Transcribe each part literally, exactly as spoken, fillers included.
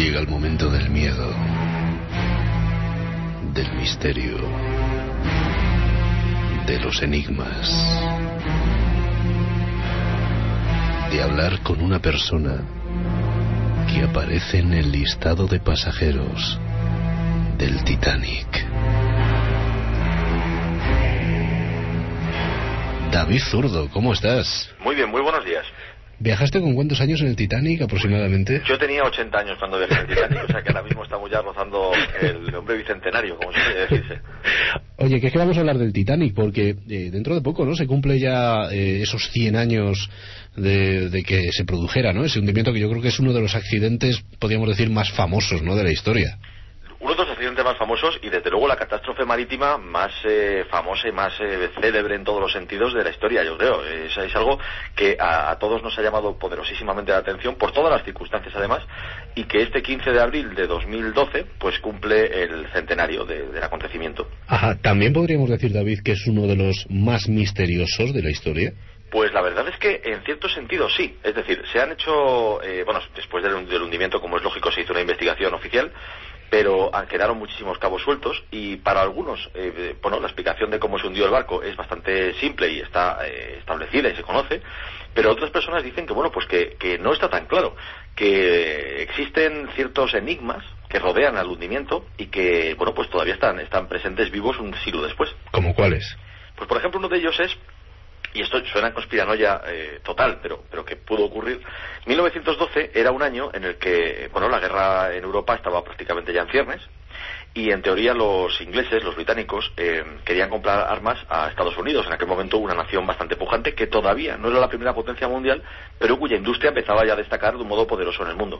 Llega el momento del miedo, del misterio, de los enigmas, de hablar con una persona que aparece en el listado de pasajeros del Titanic. David Zurdo, ¿cómo estás? Muy bien, muy buenos días. ¿Viajaste con cuántos años en el Titanic aproximadamente? Yo tenía ochenta años cuando viajé en el Titanic, o sea que ahora mismo estamos ya rozando el hombre bicentenario, como se suele decirse. Oye, que es que vamos a hablar del Titanic, porque eh, dentro de poco, ¿no? Se cumple ya eh, esos cien años de, de que se produjera, ¿no? Ese hundimiento que yo creo que es uno de los accidentes, podríamos decir, más famosos, ¿no? De la historia. Uno de los accidentes más famosos y desde luego la catástrofe marítima más eh, famosa y más eh, célebre en todos los sentidos de la historia, yo creo. Es, es algo que a, a todos nos ha llamado poderosísimamente la atención por todas las circunstancias además, y que este quince de abril de dos mil doce pues cumple el centenario de, del acontecimiento. Ajá, también podríamos decir, David, que es uno de los más misteriosos de la historia. Pues la verdad es que en cierto sentido sí, es decir, se han hecho, eh, bueno, después del, del hundimiento, como es lógico, se hizo una investigación oficial, pero quedaron muchísimos cabos sueltos y para algunos, eh, bueno, la explicación de cómo se hundió el barco es bastante simple y está eh, establecida y se conoce, pero otras personas dicen que, bueno, pues que, que no está tan claro, que existen ciertos enigmas que rodean al hundimiento y que, bueno, pues todavía están, están presentes vivos un siglo después. ¿Cómo cuáles? Pues por ejemplo uno de ellos es, y esto suena conspiranoia eh, total, pero, pero que pudo ocurrir, mil novecientos doce era un año en el que, bueno, la guerra en Europa estaba prácticamente ya en ciernes, y en teoría los ingleses, los británicos, eh, querían comprar armas a Estados Unidos, en aquel momento una nación bastante pujante, que todavía no era la primera potencia mundial, pero cuya industria empezaba ya a destacar de un modo poderoso en el mundo.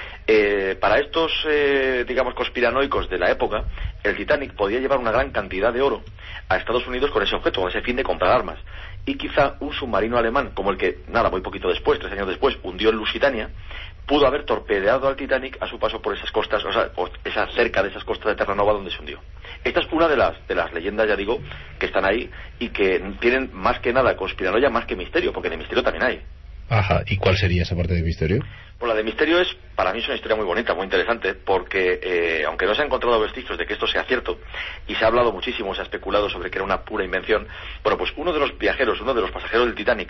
Eh, para estos, eh, digamos, conspiranoicos de la época, el Titanic podía llevar una gran cantidad de oro a Estados Unidos con ese objeto, con ese fin de comprar armas. Y quizá un submarino alemán, como el que, nada, muy poquito después, tres años después, hundió en Lusitania, pudo haber torpedeado al Titanic a su paso por esas costas, o sea, esa, cerca de esas costas de Terranova donde se hundió. Esta es una de las, de las leyendas, ya digo, que están ahí y que tienen más que nada conspiranoia, más que misterio, porque de misterio también hay. Ajá, ¿y cuál sería esa parte de misterio? Pues la de misterio es, para mí es una historia muy bonita, muy interesante, porque eh, aunque no se han encontrado vestigios de que esto sea cierto, y se ha hablado muchísimo, se ha especulado sobre que era una pura invención, bueno, pues uno de los viajeros, uno de los pasajeros del Titanic,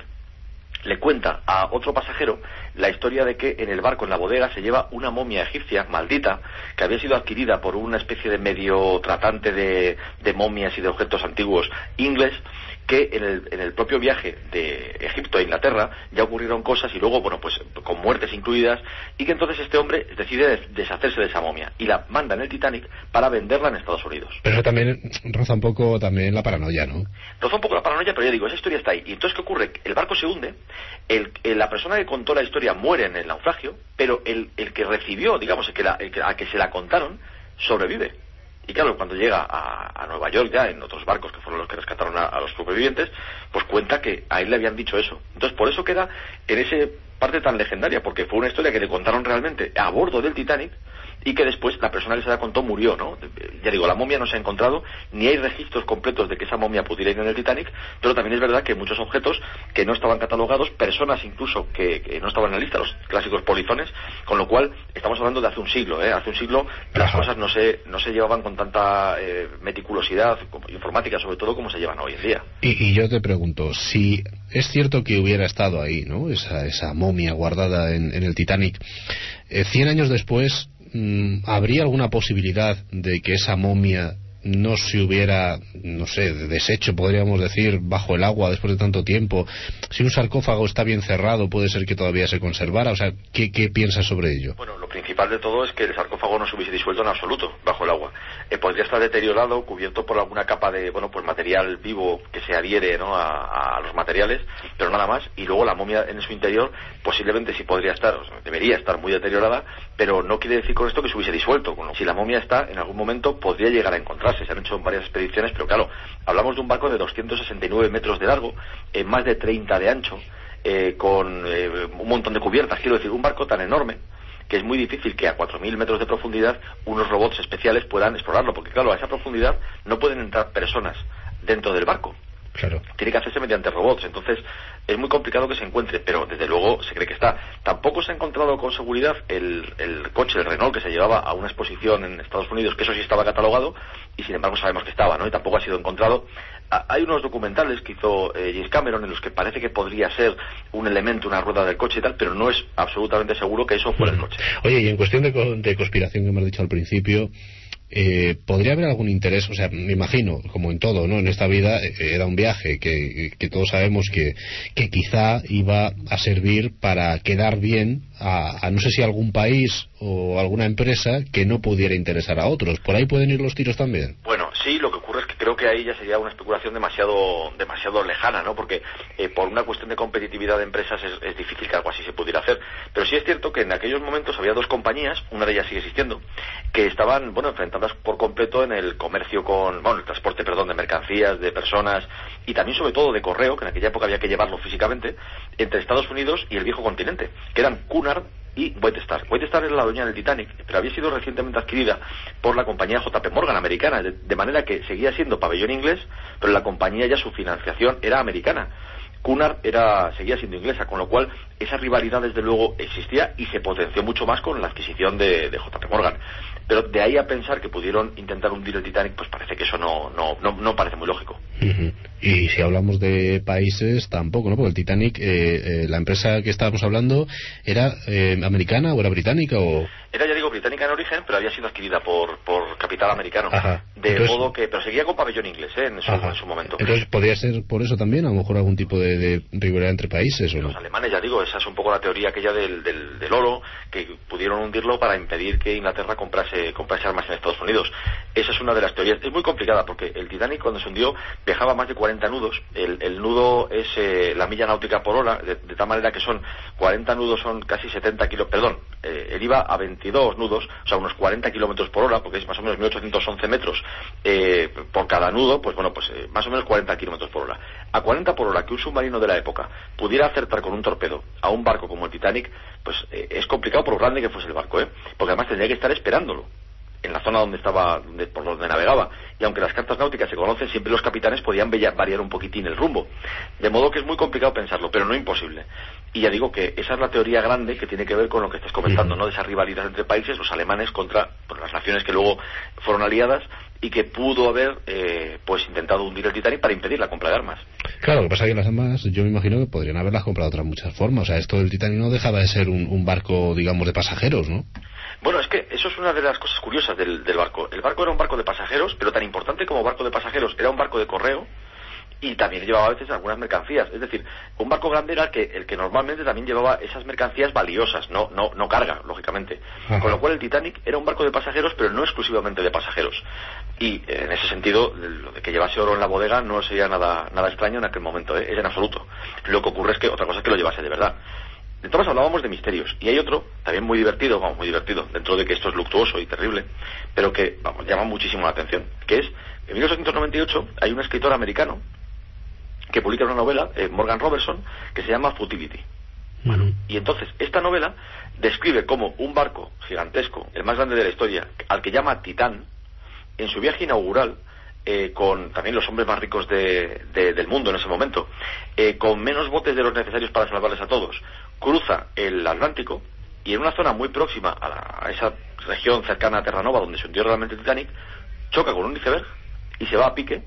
le cuenta a otro pasajero la historia de que en el barco, en la bodega, se lleva una momia egipcia maldita que había sido adquirida por una especie de medio tratante de, de momias y de objetos antiguos inglés, que en el, en el propio viaje de Egipto a Inglaterra ya ocurrieron cosas y luego, bueno, pues con muertes incluidas, y que entonces este hombre decide deshacerse de esa momia y la manda en el Titanic para venderla en Estados Unidos. Pero eso también roza un poco también la paranoia, ¿no? Roza un poco la paranoia, pero ya digo, esa historia está ahí. Y entonces, ¿qué ocurre? El barco se hunde, el, el, la persona que contó la historia muere en el naufragio, pero el, el que recibió, digamos, el que la, el que, a que se la contaron, sobrevive. Y claro, cuando llega a, a Nueva York ya, en otros barcos que fueron los que rescataron a, a los supervivientes, pues cuenta que a él le habían dicho eso. Entonces, por eso queda en esa parte tan legendaria, porque fue una historia que le contaron realmente a bordo del Titanic, y que después la persona que se la contó murió, ¿no? Ya digo, la momia no se ha encontrado, ni hay registros completos de que esa momia pudiera ir en el Titanic, pero también es verdad que muchos objetos que no estaban catalogados, personas incluso que, que no estaban en la lista, los clásicos polizones, con lo cual estamos hablando de hace un siglo, ¿eh? Hace un siglo las Ajá. cosas no se, no se llevaban con tanta eh, meticulosidad, informática sobre todo, como se llevan hoy en día. Y, y yo te pregunto, si es cierto que hubiera estado ahí, ¿no? Esa, esa momia guardada en, en el Titanic, eh, cien años después, ¿habría alguna posibilidad de que esa momia no se hubiera, no sé, deshecho, podríamos decir, bajo el agua después de tanto tiempo? Si un sarcófago está bien cerrado, puede ser que todavía se conservara. O sea, ¿qué, qué piensas sobre ello? Bueno, lo principal de todo es que el sarcófago no se hubiese disuelto en absoluto bajo el agua. Eh, podría estar deteriorado, cubierto por alguna capa de, bueno, pues material vivo que se adhiere, ¿no?, a, a los materiales, pero nada más. Y luego la momia en su interior posiblemente sí podría estar, o sea, debería estar muy deteriorada, pero no quiere decir con esto que se hubiese disuelto. Bueno, si la momia está, en algún momento podría llegar a encontrarse. Se han hecho varias expediciones, pero claro, hablamos de un barco de doscientos sesenta y nueve metros de largo, eh, más de treinta de ancho, eh, con eh, un montón de cubiertas. Quiero decir, un barco tan enorme que es muy difícil que a cuatro mil metros de profundidad unos robots especiales puedan explorarlo, porque claro, a esa profundidad no pueden entrar personas dentro del barco. Claro. Tiene que hacerse mediante robots, entonces es muy complicado que se encuentre, pero desde luego se cree que está. Tampoco se ha encontrado con seguridad el, el coche, el Renault, que se llevaba a una exposición en Estados Unidos, que eso sí estaba catalogado, y sin embargo sabemos que estaba, ¿no? Y tampoco ha sido encontrado. Hay unos documentales que hizo eh, James Cameron en los que parece que podría ser un elemento, una rueda del coche y tal, pero no es absolutamente seguro que eso fuera el coche. Oye, y en cuestión de, de conspiración que me has dicho al principio, eh, ¿podría haber algún interés? O sea, me imagino, como en todo, ¿no? En esta vida eh, era un viaje que, que todos sabemos que, que quizá iba a servir para quedar bien a, a no sé si algún país o alguna empresa que no pudiera interesar a otros. ¿Por ahí pueden ir los tiros también? Bueno, sí, lo que ocurre es que creo que ahí ya sería una especulación demasiado demasiado lejana, ¿no? Porque eh, por una cuestión de competitividad de empresas es, es difícil que algo así se pudiera hacer. Pero sí es cierto que en aquellos momentos había dos compañías, una de ellas sigue existiendo, que estaban, bueno, enfrentadas por completo en el comercio con, bueno, el transporte, perdón, de mercancías, de personas y también sobre todo de correo, que en aquella época había que llevarlo físicamente, entre Estados Unidos y el viejo continente, que eran Cunard y White Star. White Star era la dueña del Titanic, pero había sido recientemente adquirida por la compañía J P Morgan americana, de, de manera que seguía siendo pabellón inglés, pero la compañía ya su financiación era americana. Cunard era, seguía siendo inglesa, con lo cual esa rivalidad desde luego existía y se potenció mucho más con la adquisición de, de J P Morgan. Pero de ahí a pensar que pudieron intentar hundir el Titanic, pues parece que eso no, no, no, no parece muy lógico. Uh-huh. Y si hablamos de países, tampoco, ¿no? Porque el Titanic, eh, eh, la empresa que estábamos hablando, ¿era eh, americana o era británica o...? Era, ya digo, británica en origen, pero había sido adquirida por, por capital americano. Ajá. De Entonces, modo que, pero seguía con pabellón inglés, ¿eh? En su, en su momento. Entonces, ¿podría ser por eso también, a lo mejor algún tipo de, de rivalidad entre países o no? Los alemanes, ya digo, esa es un poco la teoría aquella del, del, del oro, que pudieron hundirlo para impedir que Inglaterra comprase, comprase armas en Estados Unidos. Esa es una de las teorías. Es muy complicada porque el Titanic, cuando se hundió, viajaba más de cuarenta nudos. El, el nudo es eh, la milla náutica por hora, de, de tal manera que son cuarenta nudos, son casi setenta kilos, perdón, eh, él iba a veintidós nudos, o sea, unos cuarenta kilómetros por hora, porque es más o menos mil ochocientos once metros eh, por cada nudo, pues bueno, pues eh, más o menos cuarenta kilómetros por hora. A cuarenta por hora, que un submarino de la época pudiera acertar con un torpedo a un barco como el Titanic, pues eh, es complicado por lo grande que fuese el barco, ¿eh? Porque además tendría que estar esperándolo en la zona donde estaba, donde, por donde navegaba, y aunque las cartas náuticas se conocen, siempre los capitanes podían variar un poquitín el rumbo, de modo que es muy complicado pensarlo, pero no imposible. Y ya digo que esa es la teoría grande que tiene que ver con lo que estás comentando, ¿no? De esa rivalidad entre países, los alemanes contra pues, las naciones que luego fueron aliadas y que pudo haber eh, pues intentado hundir el Titanic para impedir la compra de armas. Claro, lo que pasa es que las armas yo me imagino que podrían haberlas comprado de otras muchas formas. O sea, esto del Titanic no dejaba de ser un, un barco, digamos, de pasajeros, ¿no? Bueno, es que eso es una de las cosas curiosas del, del barco. El barco era un barco de pasajeros, pero tan importante como barco de pasajeros era un barco de correo y también llevaba a veces algunas mercancías. Es decir, un barco grande era el que, el que normalmente también llevaba esas mercancías valiosas, no, no, no carga, lógicamente. Ajá. Con lo cual el Titanic era un barco de pasajeros, pero no exclusivamente de pasajeros. Y en ese sentido, lo de que llevase oro en la bodega no sería nada, nada extraño en aquel momento, ¿eh? Es en absoluto. Lo que ocurre es que otra cosa es que lo llevase de verdad. Entonces hablábamos de misterios, y hay otro, también muy divertido, vamos, muy divertido, dentro de que esto es luctuoso y terrible, pero que, vamos, llama muchísimo la atención, que es, en mil ochocientos noventa y ocho hay un escritor americano que publica una novela, eh, Morgan Robertson, que se llama Futility. Bueno, y entonces, esta novela describe cómo un barco gigantesco, el más grande de la historia, al que llama Titán, en su viaje inaugural, Eh, con también los hombres más ricos de, de, del mundo en ese momento, eh, con menos botes de los necesarios para salvarles a todos, cruza el Atlántico y en una zona muy próxima a, la, a esa región cercana a Terranova donde se hundió realmente el Titanic, choca con un iceberg y se va a pique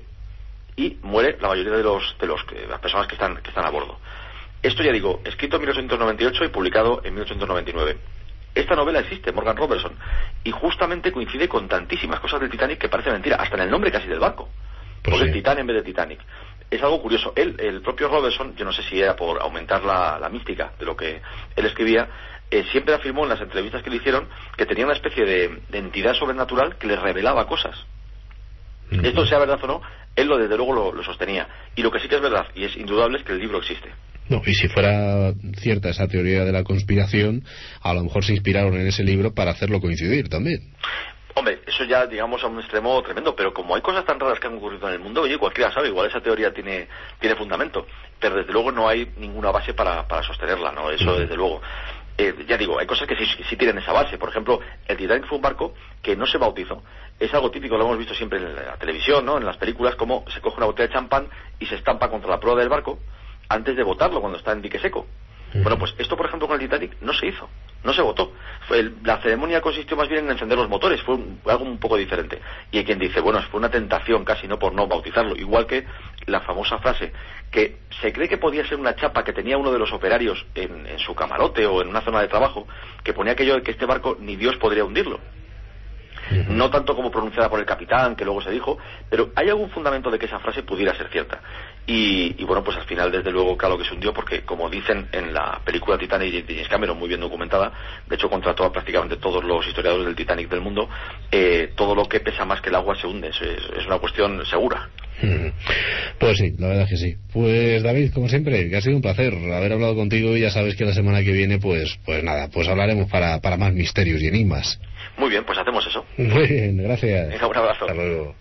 y muere la mayoría de los de los de las personas que están que están a bordo. Esto, ya digo, escrito en mil ochocientos noventa y ocho y publicado en mil ochocientos noventa y nueve. Esta novela existe, Morgan Robertson, y justamente coincide con tantísimas cosas del Titanic que parece mentira, hasta en el nombre casi del barco, pues porque sí. Titán en vez de Titanic. Es algo curioso. Él, el propio Robertson, yo no sé si era por aumentar la, la mística de lo que él escribía, eh, siempre afirmó en las entrevistas que le hicieron que tenía una especie de, de entidad sobrenatural que le revelaba cosas. Mm-hmm. Esto sea verdad o no, él lo desde luego lo, lo sostenía. Y lo que sí que es verdad, y es indudable, es que el libro existe. No, y si fuera cierta esa teoría de la conspiración, a lo mejor se inspiraron en ese libro para hacerlo coincidir también. Hombre, eso ya, digamos, a un extremo tremendo, pero como hay cosas tan raras que han ocurrido en el mundo, oye, cualquiera sabe, igual esa teoría tiene tiene fundamento, pero desde luego no hay ninguna base para, para sostenerla, ¿no? Eso, desde luego. Eh, ya digo, hay cosas que sí, sí tienen esa base. Por ejemplo, el Titanic fue un barco que no se bautizó. Es algo típico, lo hemos visto siempre en la televisión, ¿no? En las películas, como se coge una botella de champán y se estampa contra la proa del barco antes de botarlo cuando está en dique seco. Bueno, pues esto, por ejemplo, con el Titanic no se hizo, no se votó. Fue el, la ceremonia consistió más bien en encender los motores, fue un, algo un poco diferente. Y hay quien dice, bueno, fue una tentación casi, ¿no?, por no bautizarlo. Igual que la famosa frase que se cree que podía ser una chapa que tenía uno de los operarios en, en su camarote o en una zona de trabajo, que ponía aquello de que este barco ni Dios podría hundirlo. No tanto como pronunciada por el capitán, que luego se dijo, pero hay algún fundamento de que esa frase pudiera ser cierta. Y, y bueno, pues al final, desde luego, claro que se hundió, porque como dicen en la película Titanic de James Cameron, muy bien documentada, de hecho contrató a prácticamente todos los historiadores del Titanic del mundo, eh, todo lo que pesa más que el agua se hunde, es, es una cuestión segura. Pues sí, la verdad es que sí. Pues David, como siempre, que ha sido un placer haber hablado contigo, y ya sabes que la semana que viene, pues pues nada, pues hablaremos para, para más misterios y enigmas. Muy bien, pues hacemos eso. Muy bien, gracias. Venga, un abrazo. Hasta luego.